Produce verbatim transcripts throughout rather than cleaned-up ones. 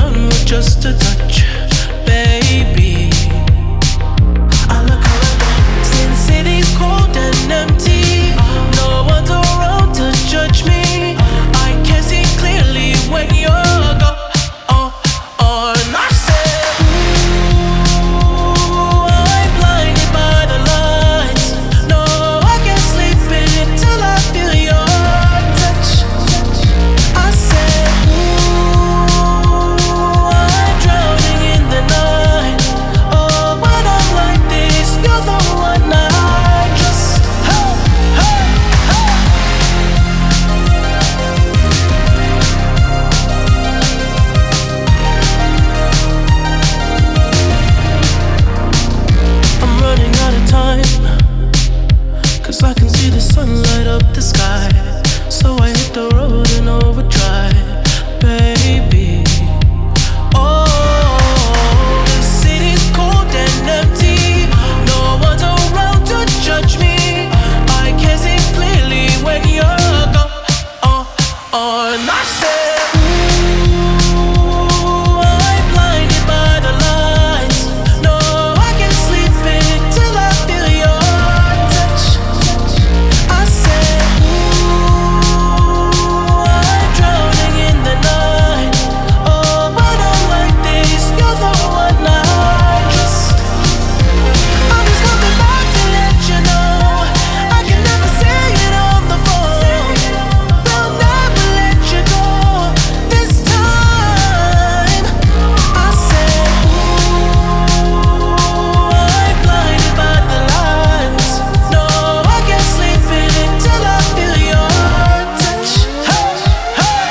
on with just a touch, baby. I look around, see the city's cold and empty. No one's around to judge me. I can see clearly when you're gone. Oh, oh, and I said, ooh, I'm blinded by the lights. No, I can't sleep until I feel your touch. I said, ooh, I'm drowning in the night. Oh, when I'm like this, you're the one I trust. Hey, hey, hey. I'm running out of time, 'cause I can see the sun light up the sky. So I hit the road in overdrive, baby. Oh, the city's cold and empty. No one's around to judge me. I can see clearly when you're gone. Oh, oh, and I said, ooh, I'm blinded by the lights. No, I can't sleep until I feel your touch. I said, ooh, I'm drowning in the night. Oh, when I'm like this, you're the one I trust. I'm just coming back to let you know I can never say it on the phone. They'll never let you go this time. I said, ooh, I'm blinded by the lights. No, I can't sleep until I feel your touch. Hey, hey,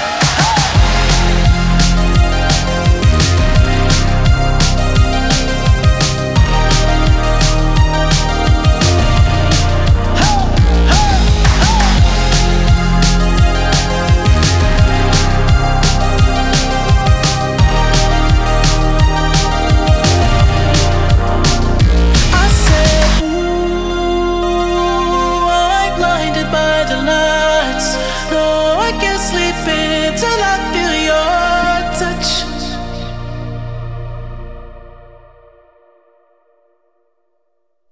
I said, ooh, I'm blinded by the lights. No, I can't sleep until I feel